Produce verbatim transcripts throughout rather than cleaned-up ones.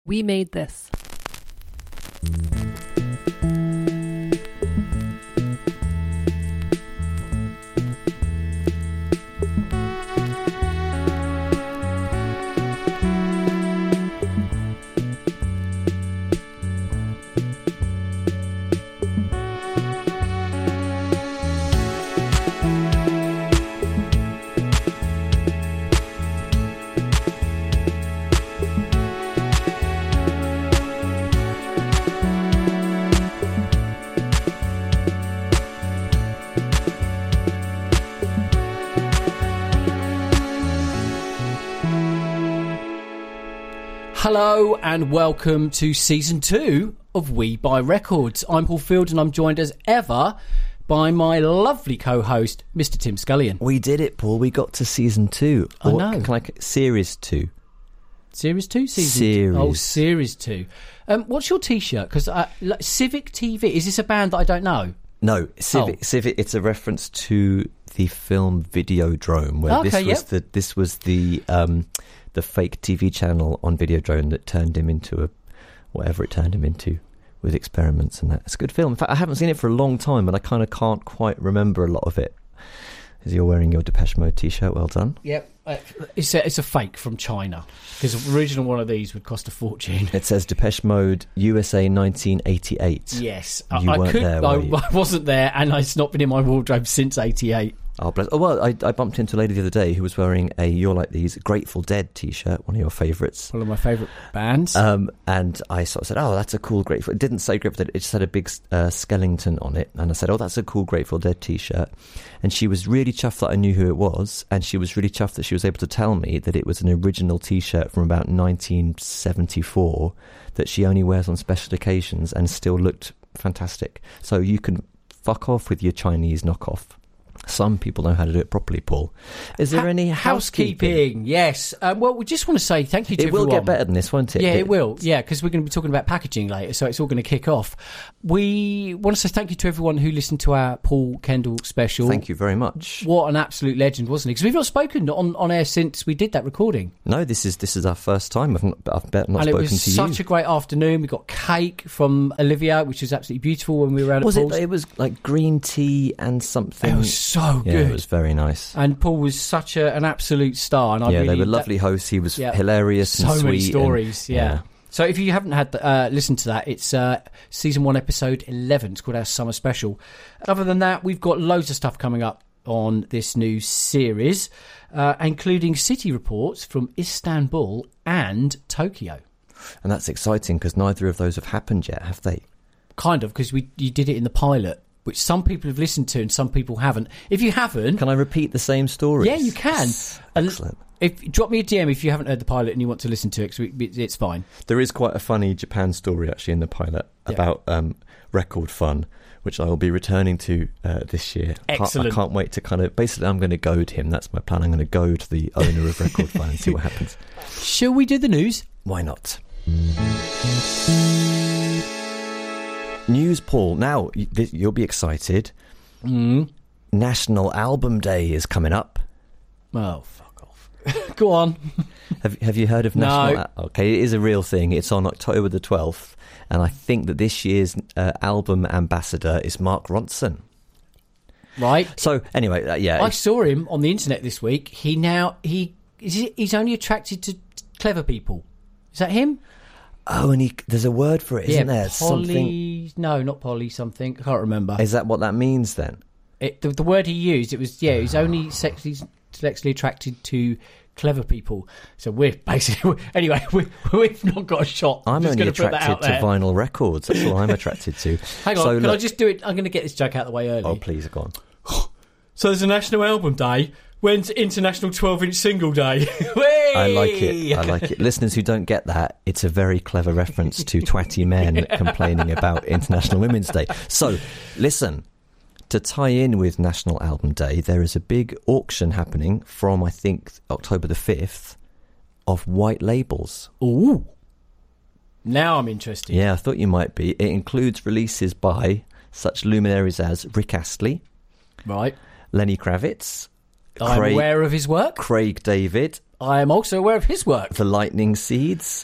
We made this. Hello and welcome to season two of We Buy Records. I'm Paul Field and I'm joined as ever by my lovely co-host, Mister Tim Scullion. We did it, Paul. We got to season two. I or know. Like series two. Series two? Season Series. two? Oh, series two. Um, what's your T-shirt? Because uh, like, Civic T V, is this a band that I don't know? No, Civic. Oh. Civic. It's a reference to the film Videodrome, where Okay, this was yep. the this was the um, the fake T V channel on Videodrome that turned him into a whatever it turned him into with experiments and that. It's a good film. In fact, I haven't seen it for a long time, and I kind of can't quite remember a lot of it. As you're wearing your Depeche Mode T-shirt, well done. Yep. Uh, it's, a, it's a fake from China. Because the original one of these would cost a fortune. It says Depeche Mode U S A nineteen eighty-eight. Yes. You I, weren't I could, there, I, were you? I wasn't there, and it's not been in my wardrobe since eighty-eight. Oh, bless. Oh, well, I, I bumped into a lady the other day who was wearing a You're Like These Grateful Dead T-shirt, one of your favourites. One of my favourite bands. Um, and I sort of said, oh, that's a cool Grateful... It didn't say Grateful Dead, it just had a big uh, skeleton on it. And I said, oh, that's a cool Grateful Dead T-shirt. And she was really chuffed that I knew who it was. And she was really chuffed that she was able to tell me that it was an original T-shirt from about nineteen seventy-four that she only wears on special occasions and still looked fantastic. So you can fuck off with your Chinese knockoff. Some people know how to do it properly, Paul. Is there Ha- any housekeeping? housekeeping? Yes. Um, well, we just want to say thank you to It everyone. will get better than this, won't it? Yeah, It- it will. Yeah, because we're going to be talking about packaging later, so it's all going to kick off. We want to say thank you to everyone who listened to our Paul Kendall special. Thank you very much. What an absolute legend, wasn't he? Because we've not spoken on, on air since we did that recording. No, this is this is our first time. I've not, I've not and spoken it was to such you. a great afternoon. We got cake from Olivia, which was absolutely beautiful when we were around Was at it? Paul's. It was like green tea and something. It was so yeah, good. it was very nice. And Paul was such a, an absolute star. And I yeah, really, they were that- lovely hosts. He was Yeah. hilarious so and sweet. many and- stories, yeah. So if you haven't had the, uh, listened to that, it's uh, season one, episode eleven. It's called our summer special. Other than that, we've got loads of stuff coming up on this new series, uh, including city reports from Istanbul and Tokyo. And that's exciting because neither of those have happened yet, have they? Kind of, because we you did it in the pilot, which some people have listened to and some people haven't. If you haven't, Can I repeat the same stories? yeah, you can. Excellent. If drop me a D M if you haven't heard the pilot and you want to listen to it, because it's fine. There is quite a funny Japan story actually in the pilot Yeah. about um, record fun, which I will be returning to uh, this year. Can't- Excellent. I can't wait to kind of... Basically, I'm going to goad him. That's my plan. I'm going to goad the owner of Record Fun and see what happens. Shall we do the news? Why not? News, Paul. Now, y- th- you'll be excited. Mm. National Album Day is coming up. Oh, fuck off. Go on. Have Have you heard of No. National? Al- okay, it is a real thing. It's on October the twelfth, and I think that this year's uh, album ambassador is Mark Ronson. Right. So anyway, uh, yeah, I it's- saw him on the internet this week. He now he is he, he's only attracted to clever people. Is that him? oh, and he, there's a word for it, isn't yeah, there? poly. Something. No, not poly. Something I can't remember. Is that what that means then? It, the, the word he used. It was yeah. He's only sexually sexually attracted to clever people. So we're basically anyway. We, we've not got a shot. I'm just only gonna put that attracted out to there. vinyl records. That's all I'm attracted to. Hang on. So can I look- just do it? I'm going to get this joke out of the way early. Oh, please, go on. So there's a National Album Day. When's International twelve-inch Single Day? I like it. I like it. Listeners who don't get that, it's a very clever reference to twatty men complaining about International Women's Day. So, listen, to tie in with National Album Day, there is a big auction happening from, I think, October the fifth of white labels. Ooh. Now I'm interested. Yeah, I thought you might be. It includes releases by such luminaries as Rick Astley, Right. Lenny Kravitz, I'm Craig- aware of his work. Craig David, I am also aware of his work. The Lightning Seeds,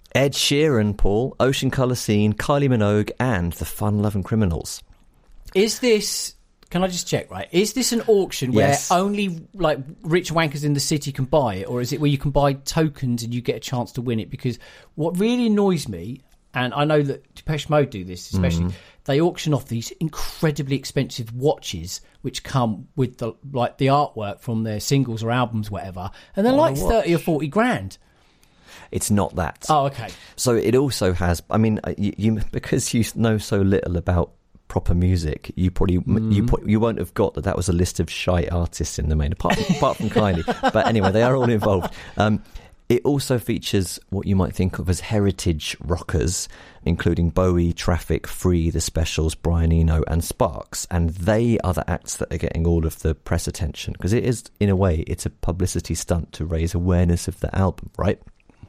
Ed Sheeran, Paul, Ocean Colour Scene, Kylie Minogue, and the Fun-Loving Criminals. Is this... Can I just check, right? Is this an auction where Yes. only like rich wankers in the city can buy it, or is it where you can buy tokens and you get a chance to win it? Because what really annoys me, and I know that Depeche Mode do this, especially, Mm-hmm. they auction off these incredibly expensive watches which come with the like the artwork from their singles or albums, whatever, and they're Oh, like a watch. thirty or forty grand. It's not that. Oh, okay. So it also has. I mean, uh, you, you because you know so little about proper music, you probably Mm. you put, you won't have got that that was a list of shy artists in the main, apart from, apart from Kylie. But anyway, they are all involved. Um, it also features what you might think of as heritage rockers, including Bowie, Traffic, Free, The Specials, Brian Eno, and Sparks, and they are the acts that are getting all of the press attention because it is, in a way, it's a publicity stunt to raise awareness of the album, right?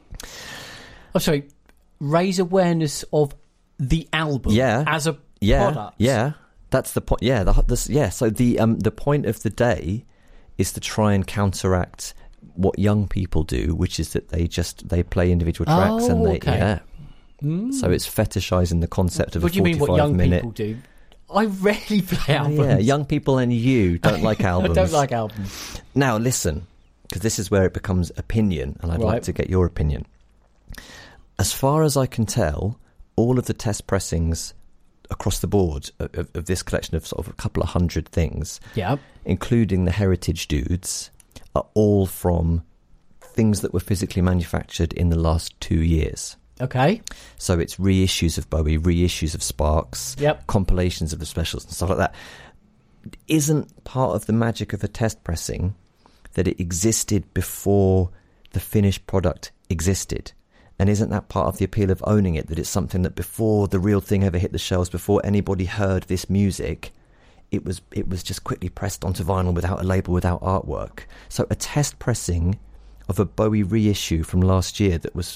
Oh, sorry. Raise awareness of the album Yeah. as a Yeah, product. yeah, that's the point. Yeah, the, the yeah. So the um the point of the day is to try and counteract what young people do, which is that they just they play individual tracks Oh, and they okay. yeah. Mm. So it's fetishizing the concept of What a do you mean what young forty-five minute. people do? I rarely play Oh, albums. yeah, young people and you don't like albums. I don't like albums. Now listen, because this is where it becomes opinion, and I'd Right. like to get your opinion. As far as I can tell, all of the test pressings across the board of, of, of this collection of sort of a couple of hundred things, Yeah. including the heritage dudes, are all from things that were physically manufactured in the last two years. Okay. So it's reissues of Bowie, reissues of Sparks, Yep. compilations of the specials and stuff like that. Isn't part of the magic of a test pressing that it existed before the finished product existed? And isn't that part of the appeal of owning it, that it's something that before the real thing ever hit the shelves, before anybody heard this music, it was it was just quickly pressed onto vinyl without a label, without artwork. So a test pressing of a Bowie reissue from last year that was...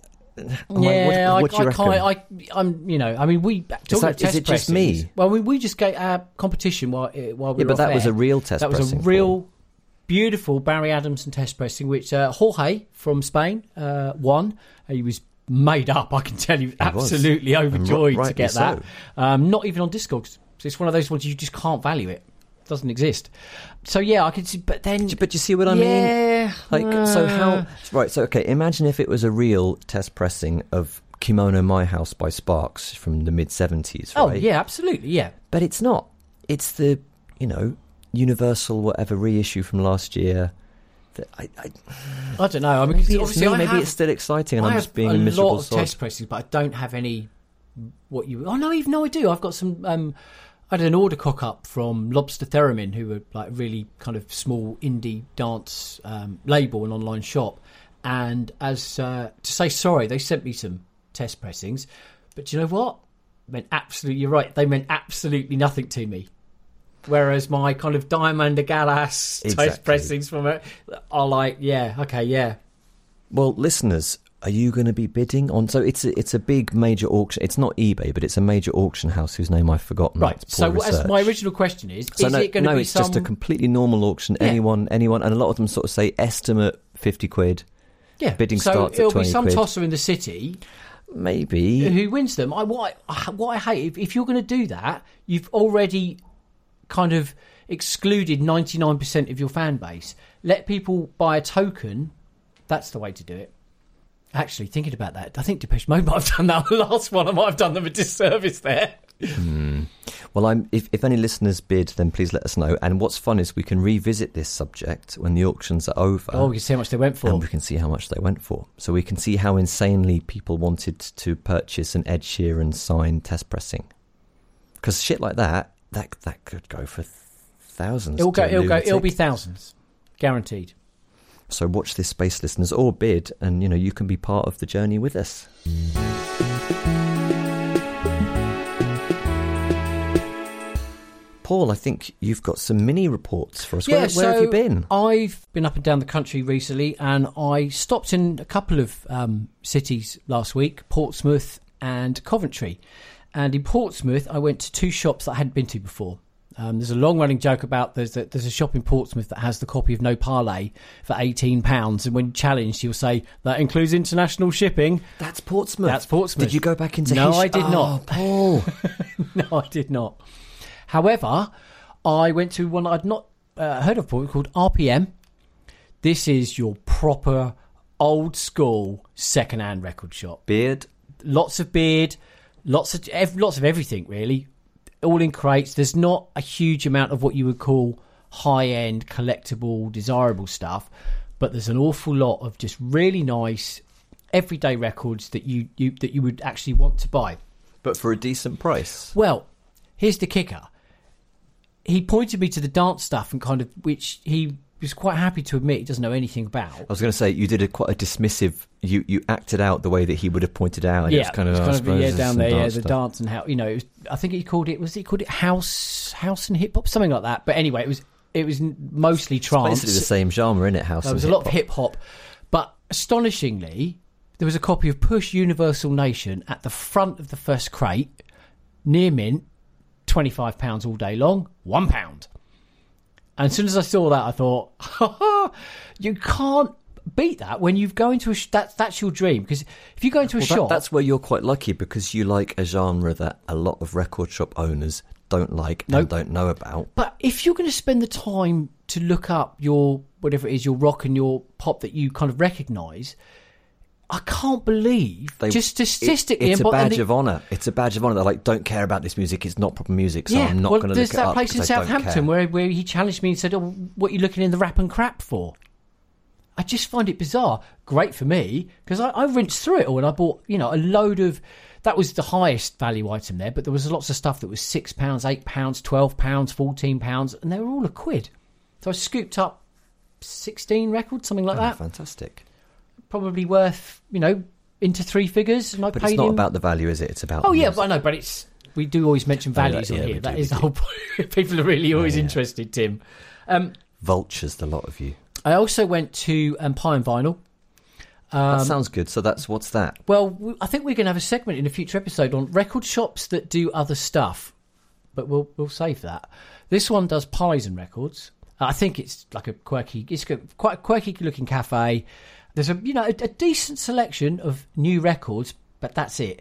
Am Yeah, I, what, what do I, you I reckon? can't. I, I'm, you know, I mean, we. talking that- about is test it just pressings, me? Well, we, we just gave our competition while uh, while we Yeah, were but off that was air. a real test That was pressing. a real, beautiful Barry Adamson test pressing, which uh, Jorge from Spain uh, won. He was made up. I can tell you, was. absolutely overjoyed to rightly get that. so. Um, not even on Discogs. So it's one of those ones you just can't value it. Doesn't exist. So yeah, I can see. But then, But you see what I mean? yeah, Like, so uh, how... Right, so, okay, imagine if it was a real test pressing of Kimono My House by Sparks from the mid-seventies, right? Oh yeah, absolutely, yeah. But it's not. It's the, you know, Universal whatever reissue from last year. That I, I, I don't know. I mean, maybe it's obviously me, I maybe have, it's still exciting and I I'm have just being a a miserable lot of sod. test pressings, but I don't have any. What you? Oh no, even no, I do. I've got some. Um, I had an order cock up from Lobster Theremin, who were like really kind of small indie dance um, label and online shop. And as uh, to say sorry, they sent me some test pressings, but do you know what? Meant absolutely. You're right. They meant absolutely nothing to me. Whereas my kind of Diamond Galas Exactly. test pressings from it are like, yeah, okay, yeah. Well, listeners, are you going to be bidding on... So it's a, it's a big major auction. It's not eBay, but it's a major auction house whose name I've forgotten. Right. It's poor So as research. my original question is, So is no, it going to no, be it's some... just a completely normal auction. Yeah. Anyone, anyone, and a lot of them sort of say estimate fifty quid. yeah. bidding so starts at it'll be twenty some quid. tosser in the city Maybe. who wins them. I what I, what I hate if, if you're going to do that, you've already kind of excluded ninety-nine percent of your fan base. Let people buy a token. That's the way to do it. Actually, thinking about that, I think Depeche Mode might have done that on the last one. I might have done them a disservice there. Hmm. Well, I'm. If, if any listeners bid, then please let us know. And what's fun is we can revisit this subject when the auctions are over. Oh, you see how much they went for. And we can see how much they went for. So we can see how insanely people wanted to purchase an Ed Sheeran signed test pressing. Because shit like that, that that could go for thousands. It'll go. to a It'll go. It'll lunatic. be thousands, guaranteed. So watch this space, listeners, or bid, and you know you can be part of the journey with us. Paul, I think you've got some mini reports for us. Yeah, where, where have so you been? I've been up and down the country recently, and I stopped in a couple of um, cities last week, Portsmouth and Coventry. And in Portsmouth, I went to two shops that I hadn't been to before. Um, there's a long-running joke about there's a, there's a shop in Portsmouth that has the copy of No Parley for eighteen pounds, and when challenged, he'll say, that includes international shipping. That's Portsmouth. That's Portsmouth. Did you go back into No, history? I did oh, not. Paul. No, I did not. However, I went to one I'd not uh, heard of before called R P M. This is your proper old-school second-hand record shop. Beard? Lots of beard, lots of ev- lots of everything, really. All in crates. There's not a huge amount of what you would call high-end, collectible, desirable stuff, but there's an awful lot of just really nice, everyday records that you, you that you would actually want to buy. But for a decent price. Well, here's the kicker. He pointed me to the dance stuff, and kind of which he was quite happy to admit he doesn't know anything about. I was going to say, you did a quite a dismissive, you, you acted out the way that he would have pointed out. And Yeah, it was kind of, it's I kind of suppose yeah, there's down some there, yeah, dance the stuff. dance and how, you know, it was, I think he called it, was he called it house, house and hip hop, something like that. But ananyway, it was it was mostly trance. Basically the same genre, innit? House There and was a lot of hip-hop. hip hop, but astonishingly, there was a copy of Push Universal Nation at the front of the first crate, near mint, twenty-five pounds all day long, one pound. And as soon as I saw that, I thought, ha ha, you can't beat that when you go into a sh- that, that's your dream. Because if you go into a Well, that- shop, that's where you're quite lucky, because you like a genre that a lot of record shop owners don't like Nope. and don't know about. but if you're going to spend the time to look up your whatever it is, your rock and your pop that you kind of recognise, I can't believe They- just statistically. It, it's and a bo- and badge the- of honour. It's a badge of honour. They're like, don't care about this music. It's not proper music, so yeah, I'm not well, going to there's look it that up place in because I don't Southampton care. where where he challenged me and said, "Oh, what are you looking in the rap and crap for?" I just find it bizarre. Great for me because I, I rinsed through it all and I bought, you know, a load of. That was the highest value item there, but there was lots of stuff that was six pounds, eight pounds, twelve pounds, fourteen pounds, and they were all a quid. So I scooped up sixteen records, something like Oh, that. fantastic. Probably worth, you know, into three figures. And I But paid it's not him. about the value, is it? It's about Oh the yeah, music. but I know, but it's we do always mention Oh, yeah, values yeah, on we here. do, That we is the do. whole point. People are really always Yeah, yeah. interested, Tim. Um, Vultures, the lot of you. I also went to um, Pie and Vinyl. Um, That sounds good. So that's what's that? well, we- I think we're going to have a segment in a future episode on record shops that do other stuff, but we'll we'll save that. This one does pies and records. I think it's like a quirky, it's got quite a quirky looking cafe. There's a you know a, a decent selection of new records, but that's it.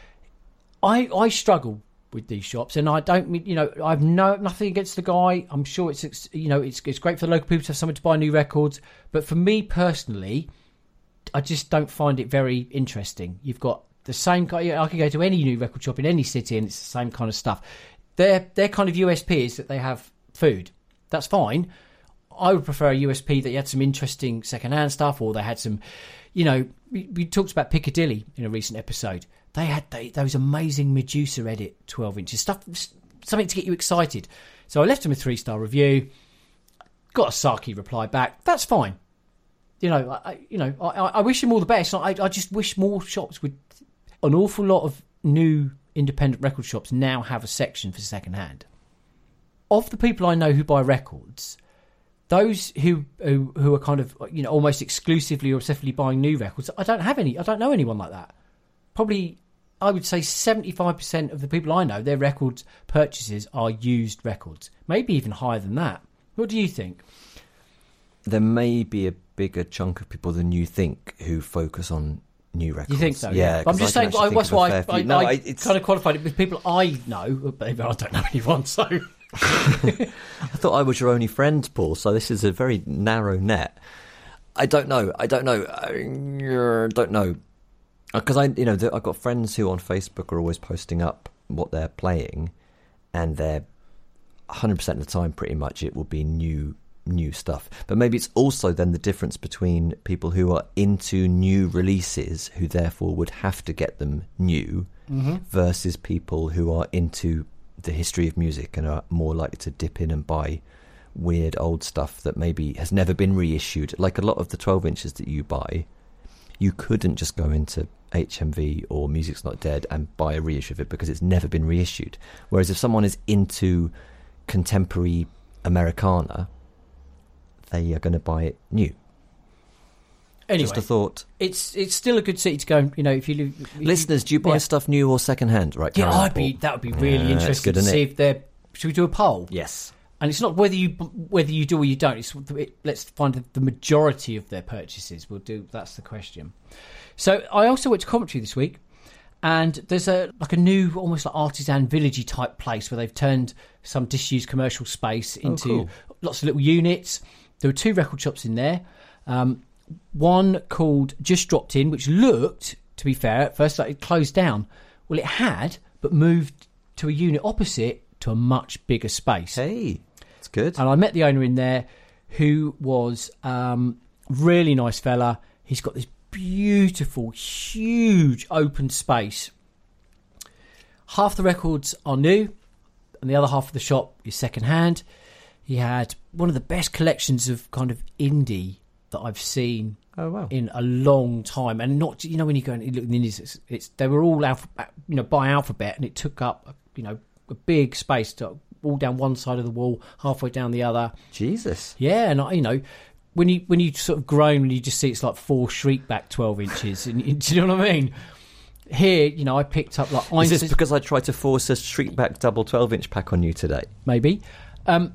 I I struggle with these shops, and I don't mean you know I've no nothing against the guy. I'm sure it's it's, you know it's it's great for the local people to have someone to buy new records, but for me personally, I just don't find it very interesting. You've got the same guy. I can go to any new record shop in any city, and it's the same kind of stuff. Their their kind of U S P is that they have food. That's fine. I would prefer a U S P that you had some interesting second-hand stuff, or they had some, you know, we, we talked about Piccadilly in a recent episode. They had they, those amazing Medusa Edit twelve inches stuff, something to get you excited. So I left them a three-star review. Got a sarky reply back. That's fine. You know, I, you know, I, I wish him all the best. I, I just wish more shops would. An awful lot of new independent record shops now have a section for second-hand. Of the people I know who buy records, those who, who who are kind of you know almost exclusively or obsessively buying new records, I don't have any. I don't know anyone like that. Probably, I would say seventy-five percent of the people I know, their record purchases are used records. Maybe even higher than that. What do you think? There may be a bigger chunk of people than you think who focus on new records. You think so? Yeah. I'm 'cause just I saying. can I, actually that's think of a why fair I, few- No, I, I- it's- kind of qualified it with people I know, but I don't know anyone. So I thought I was your only friend, Paul, so this is a very narrow net. I don't know. I don't know. I don't know. Because I, you know, I've got friends who on Facebook are always posting up what they're playing, and they're one hundred percent of the time, pretty much, it will be new new stuff. But maybe it's also then the difference between people who are into new releases, who therefore would have to get them new, mm-hmm. versus people who are into the history of music and are more likely to dip in and buy weird old stuff that maybe has never been reissued. Like a lot of the twelve inches that you buy, you couldn't just go into H M V or Music's Not Dead and buy a reissue of it because it's never been reissued. Whereas if someone is into contemporary Americana, they are going to buy it new. Anyway, Just a thought. it's it's still a good city to go. You know, if you live, if Listeners, do you buy yeah. stuff new or second hand? Right? Yeah, carry on, I'd be Paul. that would be really Yeah, that's interesting good, to isn't see it? if they're should we do a poll? Yes. And it's not whether you whether you do or you don't. It's it, let's find the, the majority of their purchases. We'll do. That's the question. So I also went to Coventry this week, and there's a like a new, almost like artisan villagey type place where they've turned some disused commercial space into oh, cool. lots of little units. There were two record shops in there. Um, one called Just Dropped In, which looked, to be fair, at first like it closed down. Well, it had, but moved to a unit opposite to a much bigger space. Hey. It's good. And I met the owner in there, who was um, really nice fella. He's got this beautiful, huge open space. Half the records are new, and the other half of the shop is second hand. He had one of the best collections of kind of indie that I've seen oh, wow. in a long time, and not you know when you go and you look in the indies, it's, it's they were all alpha, you know by alphabet, and it took up you know a big space to. All down one side of the wall, halfway down the other. Jesus. Yeah, and I, you know, when you when you sort of groan and you just see it's like four shriek back twelve inches, and you, do you know what I mean? Here, you know, I picked up like Is this because I tried to force a shriek back double twelve inch pack on you today? Maybe. Um,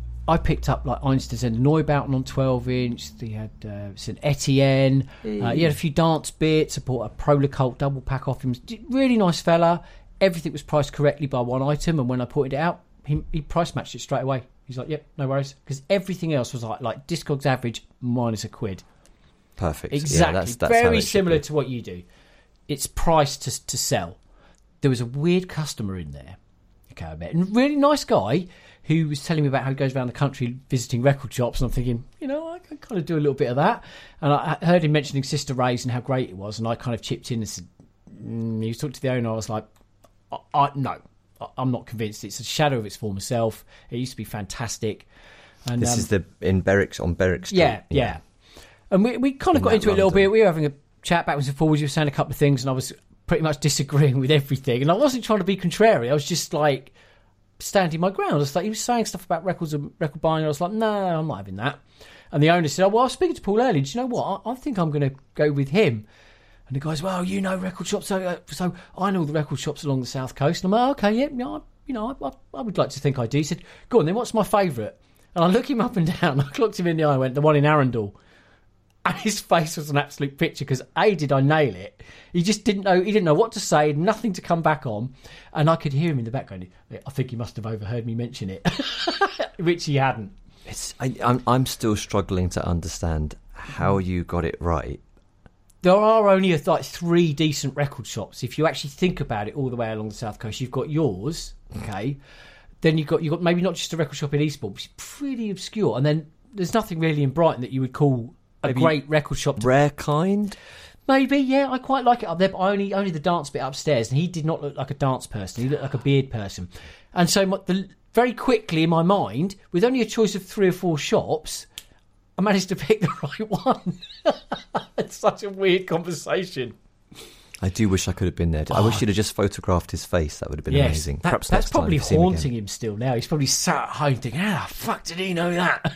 I picked up like Einstein's and Neubauten on twelve inch. They had uh, Saint Etienne. Hey. Uh, he had a few dance bits. I bought a Prolicult double pack off him. Really nice fella. Everything was priced correctly by one item, and when I pointed it out, He, he price matched it straight away. He's like, yep, no worries. Because everything else was like like Discogs average minus a quid. Perfect. Exactly. Yeah, that's, that's very similar to what you do. It's priced to, to sell. There was a weird customer in there. Okay, I bet. And really nice guy who was telling me about how he goes around the country visiting record shops. And I'm thinking, you know, I can kind of do a little bit of that. And I heard him mentioning Sister Ray's and how great it was. And I kind of chipped in and said, mm, he was talking to the owner. I was like, I, I no. I'm not convinced. It's a shadow of its former self. It used to be fantastic. And this um, is the in Berwick on Berwick Street. Yeah, yeah. yeah. And we we kind of in got into it a little London. bit. We were having a chat backwards and forwards. You were saying a couple of things, and I was pretty much disagreeing with everything. And I wasn't trying to be contrary. I was just like standing my ground. I was like, he was saying stuff about records and record buying. And I was like, no, I'm not having that. And the owner said, oh, well, I was speaking to Paul earlier. Do you know what? I, I think I'm going to go with him. And the guy's, well, you know record shops. So, uh, so I know the record shops along the south coast. And I'm like, okay, yeah, yeah. You know, I, I, I would like to think I do. He said, go on then, what's my favourite? And I looked him up and down. I looked him in the eye and went, the one in Arundel. And his face was an absolute picture because, A, did I nail it? He just didn't know. He didn't know what to say, nothing to come back on. And I could hear him in the background. I think he must have overheard me mention it, which he hadn't. It's, I, I'm, I'm still struggling to understand how you got it right. There are only like three decent record shops. If you actually think about it all the way along the south coast, you've got yours, okay? Then you've got you've got maybe not just a record shop in Eastbourne, which is pretty obscure. And then there's nothing really in Brighton that you would call a maybe great record shop. To... Rare Kind? Maybe, yeah. I quite like it up there, but only only the dance bit upstairs. And he did not look like a dance person. He looked like a beard person. And so my, the, very quickly in my mind, with only a choice of three or four shops, I managed to pick the right one. It's such a weird conversation. I do wish I could have been there. I Oh. wish you'd have just photographed his face. That would have been Yes, amazing. that- Perhaps that's next time probably if you see him haunting again. him still now. He's probably sat at home thinking, how the fuck did he know that?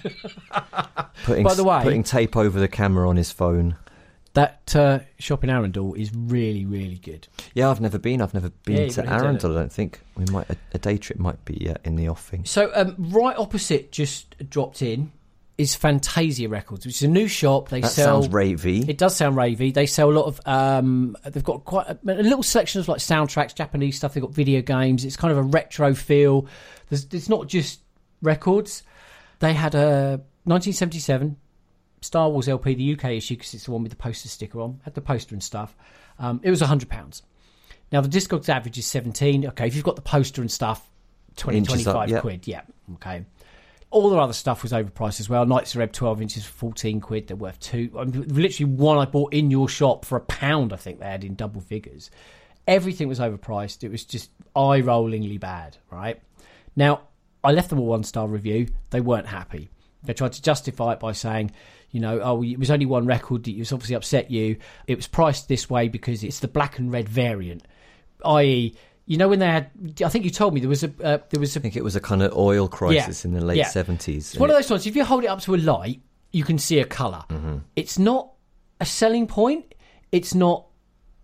Putting, By the way- putting tape over the camera on his phone. That uh, shop in Arundel is really, really good. Yeah, I've never been. I've never been Yeah, you to gotta do Arundel. I don't think we might. A, a day trip might be uh, in the offing. So um, right opposite, just dropped in, is Fantasia Records, which is a new shop. They That sell. sounds ravey. It does sound ravey. They sell a lot of. Um, they've got quite a, a little selection of like soundtracks, Japanese stuff. They've got video games. It's kind of a retro feel. There's, it's not just records. They had a nineteen seventy-seven Star Wars L P, the U K issue, because it's the one with the poster sticker on. Had the poster and stuff. Um, it was a hundred pounds. Now the Discogs average is seventeen. Okay, if you've got the poster and stuff, twenty, Inches up, twenty-five yeah. quid. Yeah. Okay. All the other stuff was overpriced as well. Knights of Red twelve inches for fourteen quid. They're worth two. I mean, literally one I bought in your shop for a pound. I think they had in double figures. Everything was overpriced. It was just eye-rollingly bad. Right now, I left them a one-star review. They weren't happy. They tried to justify it by saying, you know, oh, it was only one record. It was obviously upset you. It was priced this way because it's the black and red variant, that is, you know, when they had, I think you told me there was a, uh, there was a, I think it was a kind of oil crisis Yeah, in the late yeah. seventies. it's one of those ones. If you hold it up to a light, you can see a color. Mm-hmm. It's not a selling point. It's not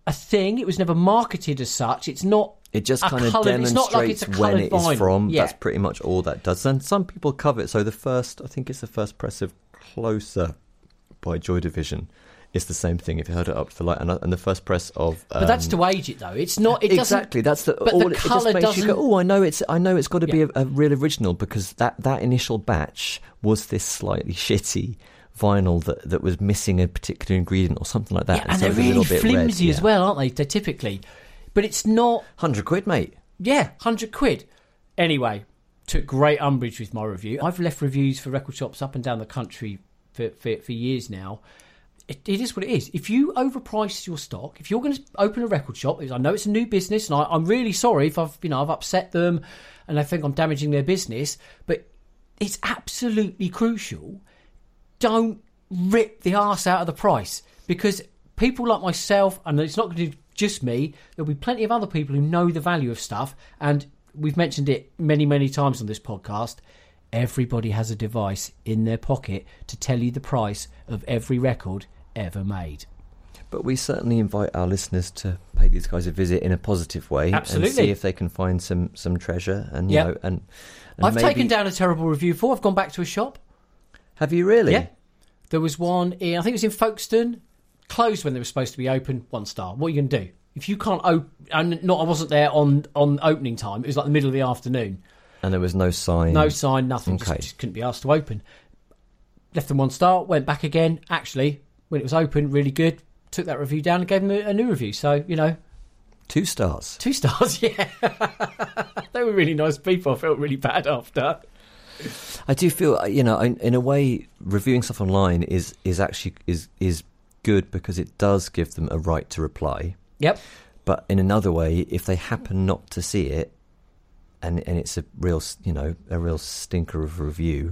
a thing. It was never marketed as such. It's not. It just a kind of coloured- it's not like it's demonstrates a when coloured it is vinyl. from. Yeah. That's pretty much all that does. And some people cover it. So the first, I think it's the first press of Closer by Joy Division. It's the same thing if you hold it up to the light. And, and the first press of. Um, But that's to age it, though. It's not. It doesn't. exactly. That's the. but all, the it just colour makes you go, doesn't- oh, I know it's. I know it's got to be Yeah. a, a real original because that that initial batch was this slightly shitty vinyl that, that was missing a particular ingredient or something like that. Yeah, and so they're it was a really little bit flimsy red, as yeah. well, aren't they? They're typically, but it's not. Hundred quid, mate. Yeah, hundred quid. Anyway, took great umbrage with my review. I've left reviews for record shops up and down the country for for, for years now. It, it is what it is. If you overprice your stock, if you're going to open a record shop, I know it's a new business, and I, I'm really sorry if I've you know I've upset them, and I think I'm damaging their business. But it's absolutely crucial. Don't rip the arse out of the price, because people like myself, and it's not going to be just me, there'll be plenty of other people who know the value of stuff, and we've mentioned it many, many times on this podcast. Everybody has a device in their pocket to tell you the price of every record ever made. But we certainly invite our listeners to pay these guys a visit in a positive way. Absolutely. And see if they can find some, some treasure. And, you Yeah. know, and, and I've maybe... taken down a terrible review before. I've gone back to a shop. Have you really? Yeah. There was one in, I think it was in Folkestone, closed when they were supposed to be open, one star. What are you going to do? If you can't open, and not, I wasn't there on, on opening time, it was like the middle of the afternoon. And there was no sign. No sign, nothing, Okay. just, just couldn't be asked to open. Left them one star, went back again. Actually, when it was open, really good. Took that review down and gave them a, a new review. So, you know. Two stars. Two stars, yeah. They were really nice people. I felt really bad after. I do feel, you know, in, in a way, reviewing stuff online is, is actually is is good because it does give them a right to reply. Yep. But in another way, if they happen not to see it, and and it's a real, you know, a real stinker of a review.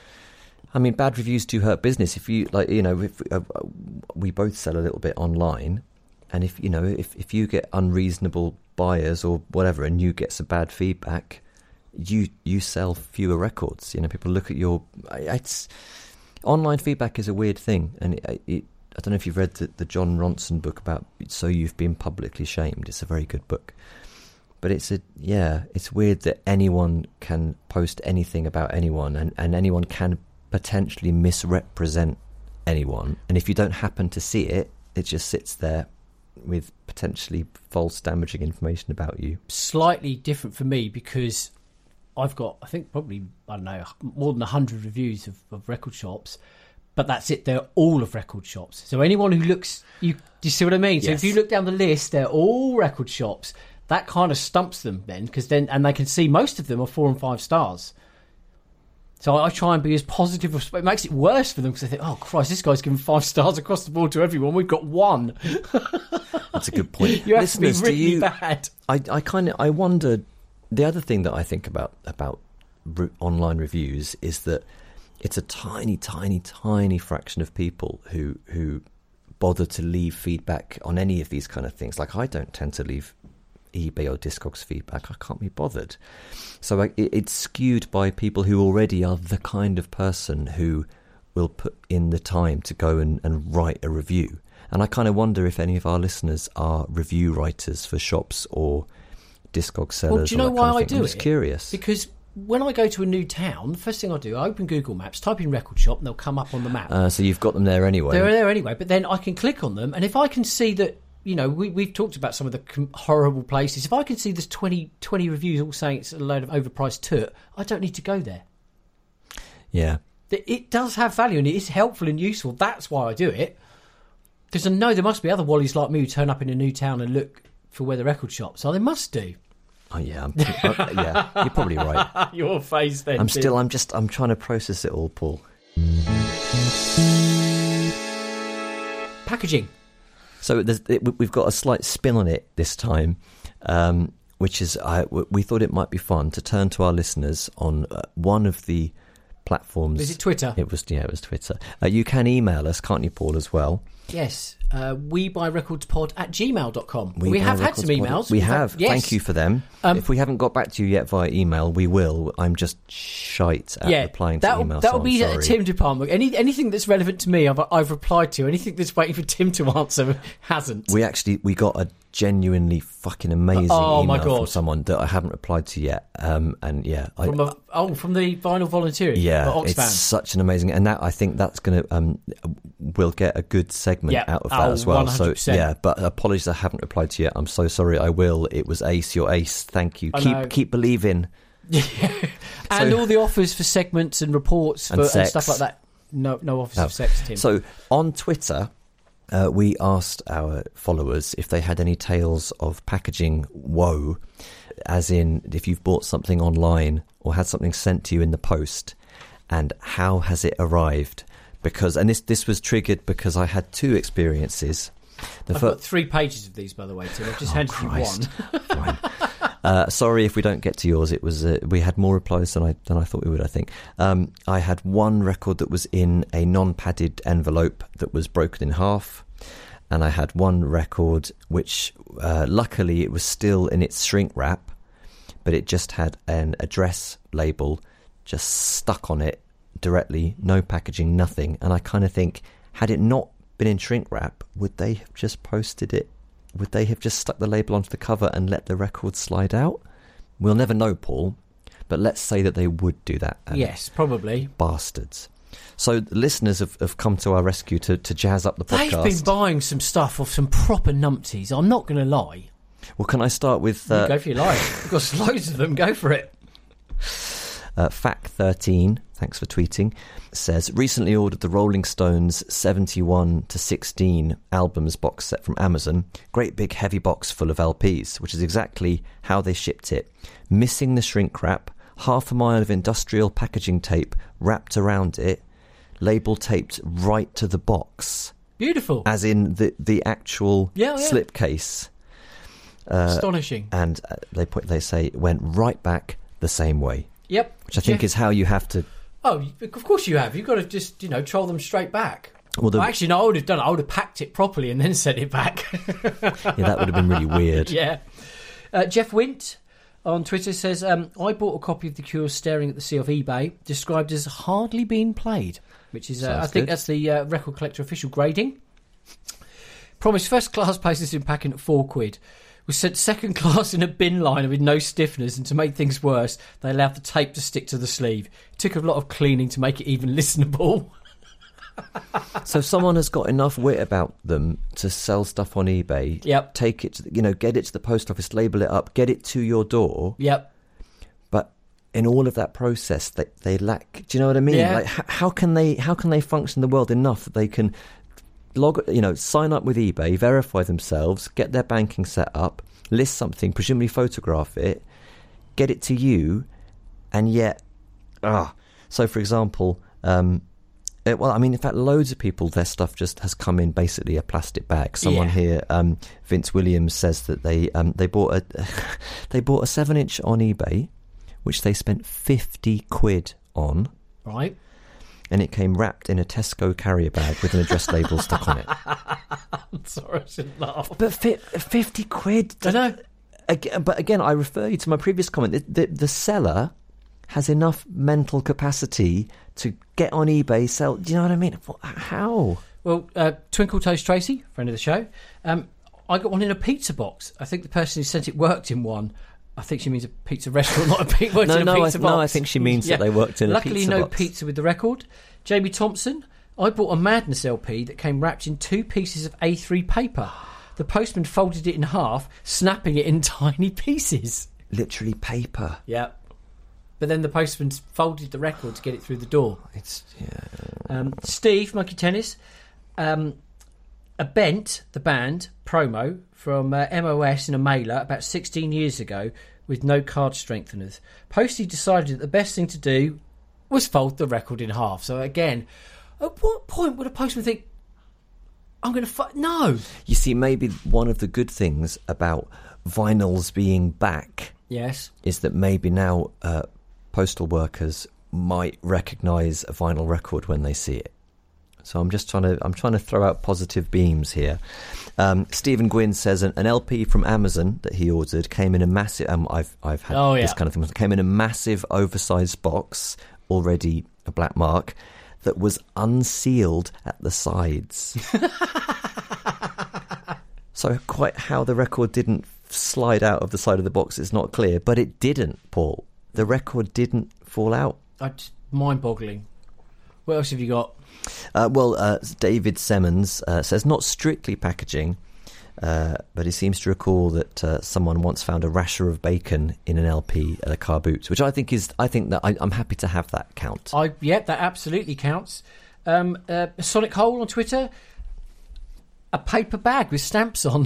I mean, bad reviews do hurt business. If you like, you know, if uh, we both sell a little bit online, and if you know, if if you get unreasonable buyers or whatever, and you get some bad feedback, you you sell fewer records. You know, people look at your. It's online feedback is a weird thing, and it, it, I don't know if you've read the, the John Ronson book about So You've Been Publicly Shamed. It's a very good book. But it's a yeah, it's weird that anyone can post anything about anyone, and, and anyone can potentially misrepresent anyone. And if you don't happen to see it, it just sits there with potentially false, damaging information about you. Slightly different for me because I've got, I think, probably, I don't know, more than one hundred reviews of, of record shops. But that's it. They're all of record shops. So anyone who looks, you, do you see what I mean? So Yes. if you look down the list, they're all record shops. That kind of stumps them then, because then, and they can see most of them are four and five stars. So I, I try and be as positive as, it makes it worse for them because they think, oh Christ, this guy's giving five stars across the board to everyone. We've got one. That's a good point. You have Listeners, to be do really you, bad. I, I kind of, I wonder, the other thing that I think about, about re- online reviews is that it's a tiny, tiny, tiny fraction of people who, who bother to leave feedback on any of these kind of things. Like I don't tend to leave eBay or Discogs feedback. I can't be bothered. So I, it, it's skewed by people who already are the kind of person who will put in the time to go and, and write a review. And I kind of wonder if any of our listeners are review writers for shops or Discog sellers. Well, do you or know that why kind of I thing. do I'm just it? curious. Because when I go to a new town, the first thing I do, I open Google Maps, type in record shop, and they'll come up on the map. Uh, so you've got them there anyway. They're there anyway, but then I can click on them, and if I can see that, you know, we, we've talked about some of the com- horrible places. If I can see there's twenty, twenty reviews all saying it's a load of overpriced toot, I don't need to go there. Yeah. It, it does have value, and it is helpful and useful. That's why I do it. Because I know there must be other Wallies like me who turn up in a new town and look for where the record shops are. They must do. Oh yeah, I'm, uh, yeah. You're probably right. Your face then. I'm Tim. still. I'm just. I'm trying to process it all, Paul. Packaging. So there's, it, we've got a slight spin on it this time, um, which is I, we thought it might be fun to turn to our listeners on uh, one of the platforms. Is it Twitter? It was. Yeah, it was Twitter. Uh, you can email us, can't you, Paul, as well? Yes. uh, webuyrecordspod at gmail dot com. We, We have Buy had some Records emails. Pod. We We've have. Had, yes. Thank you for them. Um, if we haven't got back to you yet via email, we will. I'm just shite at Yeah, replying to that'll, emails. that'll so be I'm a sorry. Tim department. Any anything that's relevant to me, I've, I've replied to. Anything that's waiting for Tim to answer hasn't. We actually we got a genuinely fucking amazing Oh, my email God. from someone that I haven't replied to yet. Um, and yeah, I, From a, oh, from the vinyl volunteering. yeah, for Oxfam. it's such an amazing, and that I think that's going to um, we'll get a good segment Yeah. out of that Oh, as well. one hundred percent. So yeah, but apologies, I haven't replied to you yet. I'm so sorry. I will. It was ace, your ace. Thank you. I keep know. keep believing. And So- all the offers for segments and reports for, And and, sex. stuff like that. No, no offers Oh. of sex, Tim. So on Twitter, uh, we asked our followers if they had any tales of packaging woe, as in if you've bought something online or had something sent to you in the post, and how has it arrived? Because and this this was triggered because I had two experiences. The I've fir- got three pages of these, by the way, Tim. I've just Oh, handed Christ. you one. Fine. Uh, sorry if we don't get to yours. It was uh, we had more replies than I than I thought we would. I think um, I had one record that was in a non-padded envelope that was broken in half, and I had one record which, uh, luckily, it was still in its shrink wrap, but it just had an address label just stuck on it directly, no packaging, nothing. And I kind of think, had it not been in shrink wrap, would they have just posted it? Would they have just stuck the label onto the cover and let the record slide out? We'll never know, Paul, but let's say that they would do that. And Yes, probably. bastards. So the listeners have, have come to our rescue to, to jazz up the podcast. They've been buying some stuff off some proper numpties. I'm not going to lie. Well, can I start with You uh, go for your life. We've got loads of them. Go for it. uh, F A C thirteen, thanks for tweeting, says, recently ordered the Rolling Stones seventy-one to sixteen albums box set from Amazon. Great big heavy box full of L Ps, which is exactly how they shipped it. Missing the shrink wrap, half a mile of industrial packaging tape wrapped around it, label taped right to the box, Beautiful. as in the, the actual Yeah, yeah. slipcase. Uh, Astonishing. and uh, they put, they say it went right back the same way, Yep. which I think Jeff- is how you have to. Oh, of course you have. You've got to just, you know, troll them straight back. Well, the, Well, actually, no, I would have done it. I would have packed it properly and then sent it back. yeah, that would have been really weird. Yeah. Uh, Jeff Wint on Twitter says, um, I bought a copy of The Cure Staring at the Sea off eBay, described as hardly being played, which is, uh, I Sounds think good. that's the uh, Record Collector official grading. Promised first class places in packing at four quid. Was sent second class in a bin liner with no stiffeners, and to make things worse, they allowed the tape to stick to the sleeve. It took a lot of cleaning to make it even listenable. So if someone has got enough wit about them to sell stuff on eBay, Yep. take it, to the, you know, get it to the post office, label it up, get it to your door. Yep. But in all of that process, they they lack. Do you know what I mean? Yeah. Like, h- how can they how can they function in the world enough that they can log, you know, sign up with eBay, verify themselves, get their banking set up, list something, presumably photograph it, get it to you, and yet, ah, so for example, um, it, well, I mean, in fact, loads of people, their stuff just has come in basically a plastic bag. Someone Yeah. here, um, Vince Williams, says that they um, they bought a they bought a seven inch on eBay, which they spent fifty quid on. Right. And it came wrapped in a Tesco carrier bag with an address label stuck on it. I'm sorry, I shouldn't laugh. But fi- fifty quid. I know. Ag- But again, I refer you to my previous comment. The, the, the seller has enough mental capacity to get on eBay, sell. Do you know what I mean? What, how? Well, uh, Twinkle Toast Tracy, friend of the show, um, I got one in a pizza box. I think the person who sent it worked in one. I think she means a pizza restaurant, not a pizza worked No, in a no, I, pizza box. no. I think she means that they worked in Luckily, a pizza no box. pizza with the record. Jamie Thompson, I bought a Madness L P that came wrapped in two pieces of A three paper. The postman folded it in half, snapping it in tiny pieces. Literally paper. Yeah. But then the postman folded the record to get it through the door. It's yeah. Um, Steve, Monkey Tennis, um, a Bent, the band, promo from uh, M O S in a mailer about sixteen years ago with no card strengtheners. Posty decided that the best thing to do was fold the record in half. So again, at what point would a postman think, I'm going to... Fu-? No! You see, maybe one of the good things about vinyls being back Yes. is that maybe now uh, postal workers might recognise a vinyl record when they see it. So I'm just trying to I'm trying to throw out positive beams here. Um, Stephen Gwynn says an, an L P from Amazon that he ordered came in a massive. Um, I've I've had oh, yeah. this kind of thing. Came in a massive, oversized box, already a black mark, that was unsealed at the sides. So quite how the record didn't slide out of the side of the box is not clear, but it didn't, Paul. The record didn't fall out. I just, mind-boggling. What else have you got? Uh, well, uh, David Simmons uh, says not strictly packaging, uh, but he seems to recall that uh, someone once found a rasher of bacon in an L P at a car boot, which I think is. I think that I, I'm happy to have that count. I yeah, that absolutely counts. Um, uh, Sonic Hole on Twitter. A paper bag with stamps on.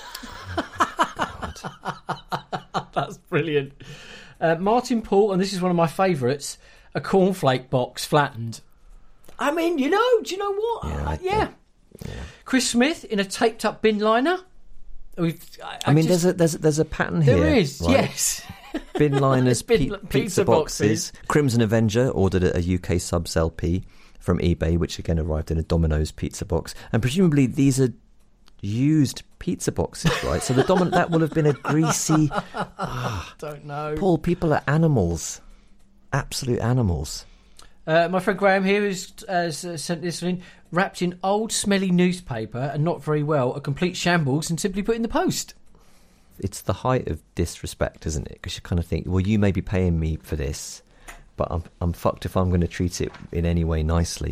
Oh, that's brilliant. Uh, Martin Paul, and this is one of my favourites, a cornflake box flattened. I mean, you know, do you know what? Yeah. Uh, I, yeah. yeah. Chris Smith in a taped up bin liner. We've, I, I, I mean, just, there's a there's there's a pattern here. There is, right? yes. Bin liners, bin, pe- pizza, pizza boxes. boxes. Crimson Avenger ordered a U K subs L P from eBay, which again arrived in a Domino's pizza box, and presumably these are used pizza boxes, right? So the dominant that will have been a greasy. Oh, don't know, Paul. People are animals, absolute animals. Uh, my friend Graham here has, has uh, sent this in, wrapped in old smelly newspaper and not very well, a complete shambles, and simply put in the post. It's the height of disrespect, isn't it? Because you kind of think, well, you may be paying me for this, but I'm I'm fucked if I'm going to treat it in any way nicely.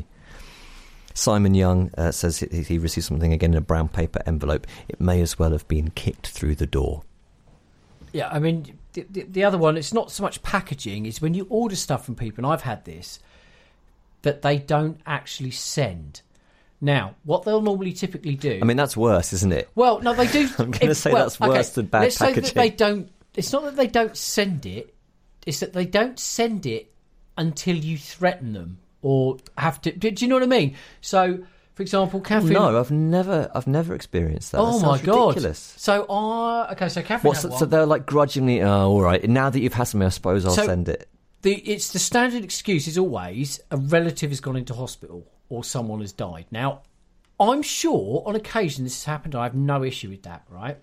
Simon Young uh, says he, he received something again in a brown paper envelope. It may as well have been kicked through the door. Yeah, I mean, the, the, the other one, it's not so much packaging, it's when you order stuff from people, and I've had this, that they don't actually send. Now, what they'll normally typically do... I mean, that's worse, isn't it? Well, no, they do... I'm going to say well, that's worse okay, than bad let's packaging. Say that they don't... It's not that they don't send it, it's that they don't send it until you threaten them or have to... Do, do you know what I mean? So, for example, Catherine... No, I've never I've never experienced that. Oh, that my God. ridiculous. So, uh, okay, so Catherine What, had so, one. so they're like grudgingly, oh, all right, now that you've had something, I suppose I'll So- send it. The, it's the standard excuse is always a relative has gone into hospital or someone has died. Now, I'm sure on occasion this has happened. I have no issue with that, right?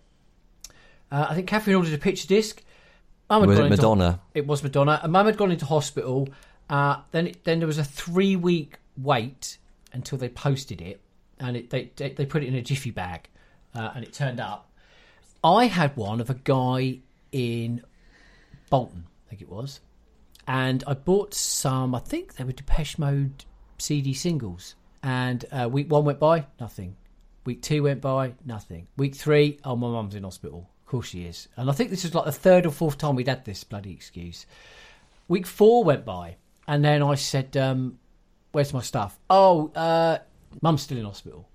Uh, I think Catherine ordered a picture disc. Mum had Was gone it into- Madonna? It was Madonna. And Mum had gone into hospital. Uh, then, it, then there was a three-week wait until they posted it, and it, they, they they put it in a jiffy bag, uh, and it turned up. I had one of a guy in Bolton, I think it was. And I bought some, I think they were Depeche Mode C D singles. And uh, week one went by, nothing. Week two went by, nothing. Week three, oh, my mum's in hospital. Of course she is. And I think this was like the third or fourth time we'd had this bloody excuse. Week four went by. And then I said, um, where's my stuff? Oh, uh, mum's still in hospital.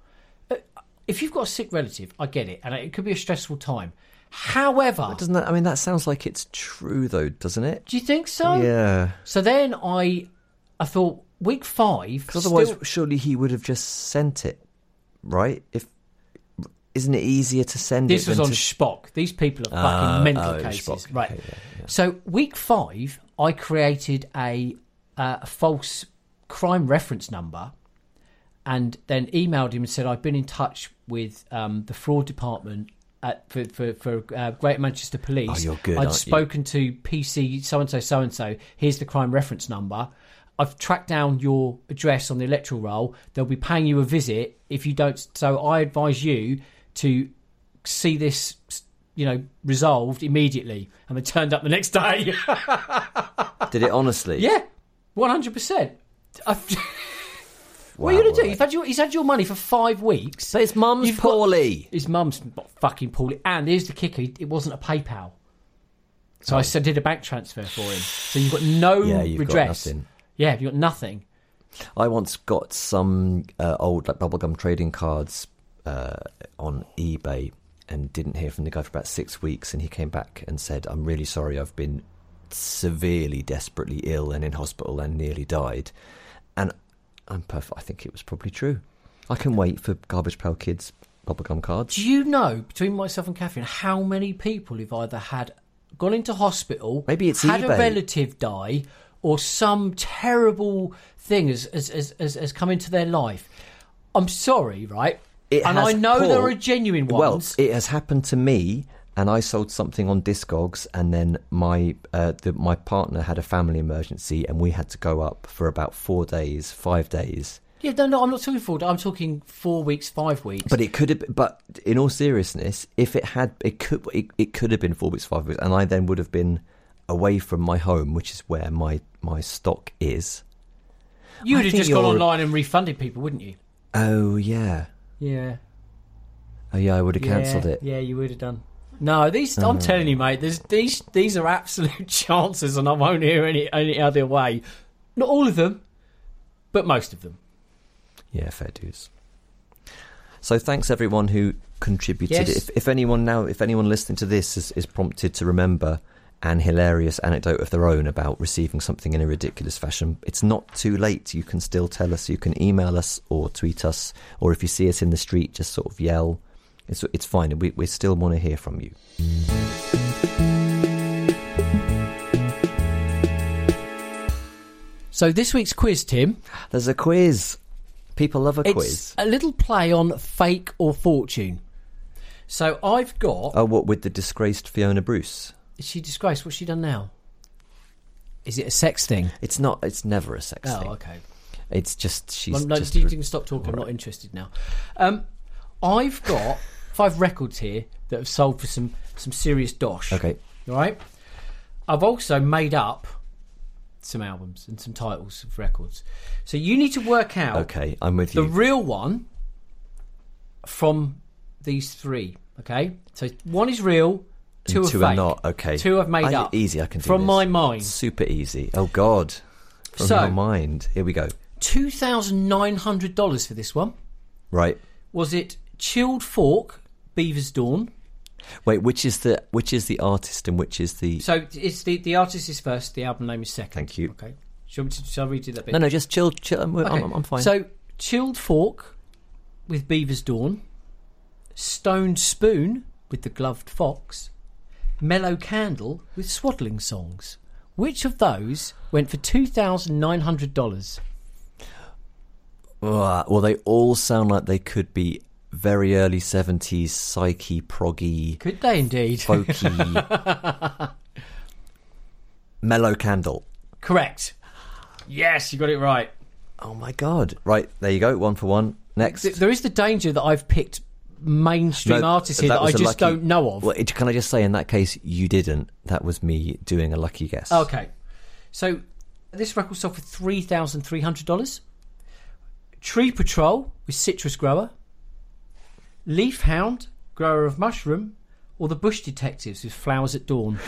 If you've got a sick relative, I get it. And it could be a stressful time. However, Doesn't that? I mean, that sounds like it's true, though, doesn't it? do you think so? Yeah. So then I, I thought week five. Because otherwise, still- surely he would have just sent it, right? If isn't it easier to send this it? was than on to... Spock. These people are Ah, fucking mental oh, cases, Spock. right? Okay, yeah, yeah. So week five, I created a, uh, a false crime reference number, and then emailed him and said I've been in touch with um, the fraud department. At, for for, for uh, Greater Manchester Police. Oh, you're good, I'd aren't you? spoken to P C so and so so and so. Here's the crime reference number. I've tracked down your address on the electoral roll. They'll be paying you a visit if you don't. So I advise you to see this, you know, resolved immediately. And they turned up the next day. Did it honestly? Yeah, one hundred percent. What Wow, are you going to do? right. You've had your, he's had your money for five weeks. So his mum's You've got- poorly. His mum's not fucking poorly. And here's the kicker, it wasn't a PayPal. So I said, did a bank transfer for him. So you've got no Yeah, you've got redress. nothing. Yeah, you've got nothing. I once got some uh, old like bubblegum trading cards uh, on eBay and didn't hear from the guy for about six weeks. And he came back and said, "I'm really sorry. I've been severely, desperately ill and in hospital and nearly died." And I'm perfect. I think it was probably true. I can wait for Garbage Pail Kids bubblegum cards. Do you know, between myself and Catherine, how many people have either had gone into hospital, Maybe it's had eBay. a relative die, or some terrible thing has has, has, has, has come into their life. I'm sorry, right? It and has, I know Paul, there are genuine ones. Well, it has happened to me, and I sold something on Discogs, and then my uh, the, my partner had a family emergency, and we had to go up for about four days, five days. Yeah, no, no, I'm not talking four. I'm talking four weeks, five weeks. But it could have. But in all seriousness, if it had, it could it, it could have been four weeks, five weeks, and I then would have been away from my home, which is where my my stock is. You would I have think just gone you're- online and refunded people, wouldn't you? Oh yeah, Yeah. oh yeah, I would have cancelled yeah, it. Yeah, you would have done. No, these. I'm Oh. telling you, mate. There's these. These are absolute chances, and I won't hear any any other way. Not all of them, but most of them. Yeah, fair dues. So thanks everyone who contributed. Yes. If, if anyone now, if anyone listening to this is, is prompted to remember an hilarious anecdote of their own about receiving something in a ridiculous fashion, it's not too late. You can still tell us. You can email us or tweet us, or if you see us in the street, just sort of yell. It's it's fine. We we still want to hear from you. So this week's quiz, Tim, There's a quiz. People love a it's quiz. a little play on fake or fortune. So I've got. Oh, what with the disgraced Fiona Bruce? Is she disgraced? What's she done now? Is it a sex thing? It's not. It's never a sex Oh, thing. okay. It's just she's Well, no, just. you re- can stop talking. I'm All not right. interested now. Um, I've got five records here that have sold for some some serious dosh. Okay. All right. I've also made up some albums and some titles of records. So you need to work out Okay, I'm with the you. real one from these three. Okay. So one is real. Two, And are two fake. are not. Okay. Two I've made I- up. Easy. I can do from this. my mind. Super easy. Oh God. From So- your mind. Here we go. Two thousand nine hundred dollars for this one. Right. Was it Chilled Fork, Beaver's Dawn? Wait. Which is the which is the artist and which is the? So it's the the artist is first, the album name is second. Thank you. Okay. Shall, we, shall I read you that bit? No, no. Just chill. Chill. I'm, Okay. I'm, I'm fine. So Chilled Fork with Beaver's Dawn, Stoned Spoon with The Gloved Fox, Mellow Candle with Swaddling Songs. Which of those went for two thousand nine hundred dollars? Uh, well, they all sound like they could be very early seventies, psyche, proggy, Could they indeed? folky. Mellow Candle. Correct. Yes, you got it right. Oh my God! Right, there you go. One for one. Next. Th- There is the danger that I've picked mainstream No, artists here that, I was a just lucky- don't know of. Well, it, can I just say, in that case, you didn't. That was me doing a lucky guess. Okay. So this record sold for three thousand three hundred dollars. Tree Patrol with Citrus Grower, Leaf Hound, Grower of Mushroom, or the Bush Detectives with Flowers at Dawn.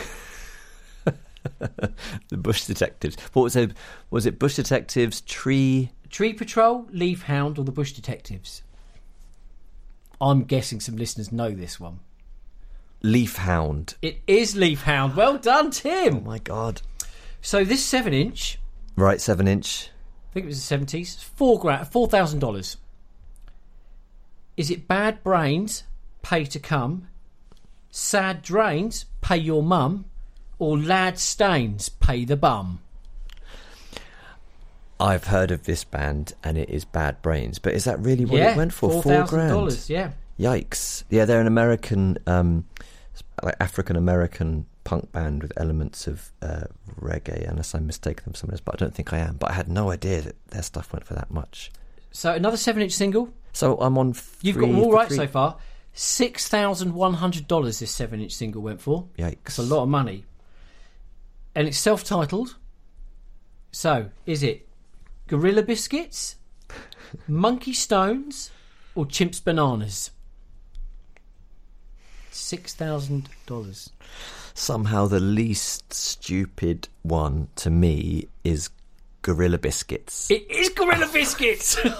The Bush Detectives. What was it? Was it Bush Detectives? Tree. Tree Patrol, Leaf Hound, or the Bush Detectives? I'm guessing some listeners know this one. Leaf Hound. It is Leaf Hound. Well done, Oh Tim. my God! So this seven inch, Right, seven inch. I think it was the seventies, four grand, four thousand dollars. Is it Bad Brains, Pay to Come, Sad Drains, Pay Your Mum, or Lad Stains, Pay the Bum? I've heard of this band, and it is Bad Brains. But is that really what yeah, it went for? four Four thousand grand. dollars. Yeah, Yikes! Yeah, they're an American, um, like African American punk band with elements of uh, reggae, unless I'm mistaken them somewhere else. But I don't think I am. But I had no idea that their stuff went for that much. So another seven inch single. So I'm on. You've three got them all for right three. so far. Six thousand one hundred dollars. This seven inch single went for. Yikes! It's a lot of money, and it's self titled. So is it Gorilla Biscuits, Monkey Stones, or Chimps Bananas? Six thousand dollars. Somehow the least stupid one to me is Gorilla Biscuits. It is Gorilla Biscuits. Did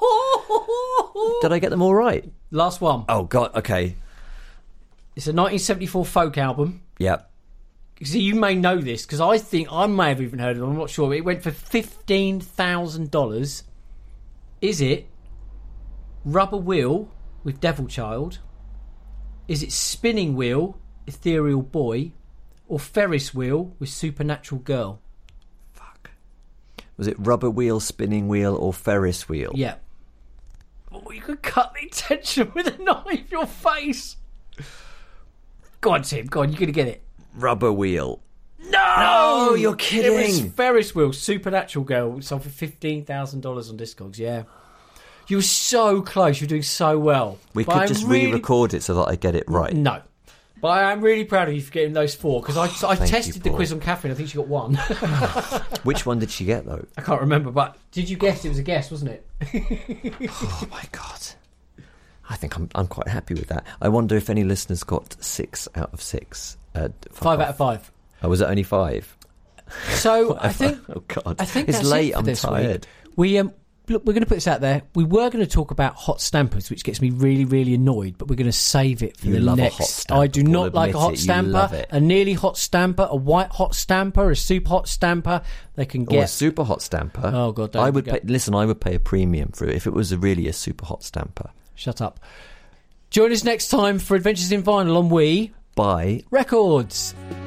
I get them all right? Last one. Oh God! Okay. It's a nineteen seventy-four folk album. Yep. See, you may know this because I think I may have even heard of it. I'm not sure. It went for fifteen thousand dollars. Is it Rubber Wheel with Devil Child? Is it Spinning Wheel, Ethereal Boy, or Ferris Wheel with Supernatural Girl? Fuck. Was it rubber wheel, spinning wheel, or Ferris wheel? Yeah. Oh, you could cut the tension with a knife, your face. Go on, Tim. Go on, you're going to get it. Rubber wheel. No! No, you're kidding. It was Ferris Wheel, Supernatural Girl, sold for fifteen thousand dollars on Discogs, yeah. You were so close. You're doing so well. We but could I'm just really... re-record it so that I get it right. No. But I'm really proud of you for getting those four, because I, I tested you, the Paul. quiz on Catherine. I think she got one. Which one did she get, though? I can't remember, but did you guess? It was a guess, wasn't it? Oh, my God. I think I'm I'm quite happy with that. I wonder if any listeners got six out of six. Uh, five out of five. Oh, was it only five? So I think... Oh, God. I think it's that's late. it for I'm this tired. Week. We... um. Look, we're going to put this out there. We were going to talk about hot stampers, which gets me really, really annoyed, but we're going to save it for You the love next. a hot stamper, I do Paul, not like a admit hot it, you stamper, love it. a nearly hot stamper, a white hot stamper, a super hot stamper. They can Or get a super hot stamper. Oh, God, don't I would forget. pay, listen. I would pay a premium for it if it was a really a super hot stamper. Shut up. Join us next time for Adventures in Vinyl on We Buy Records.